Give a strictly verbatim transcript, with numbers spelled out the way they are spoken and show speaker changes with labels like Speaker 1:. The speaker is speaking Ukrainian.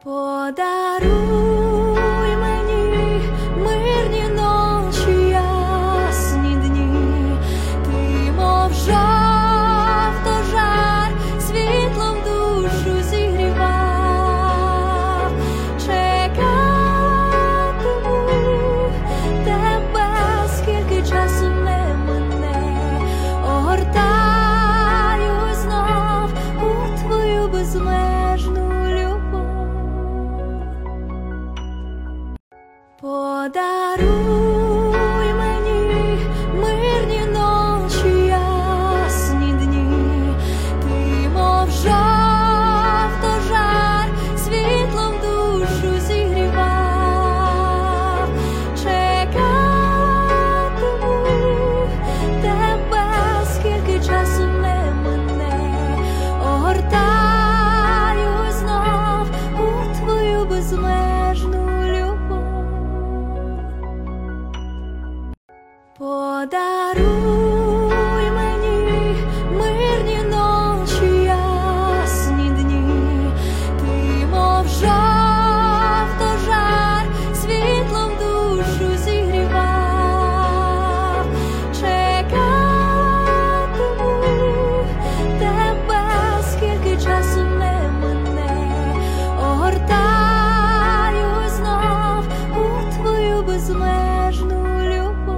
Speaker 1: Подаруй мені мирні ночі, ясні дні, ти, мов жовтожар, світлом душу зігрівав. Чекатиму тебе, скільки часу не мине, огортаю знов у твою безмежну любов. Подаруй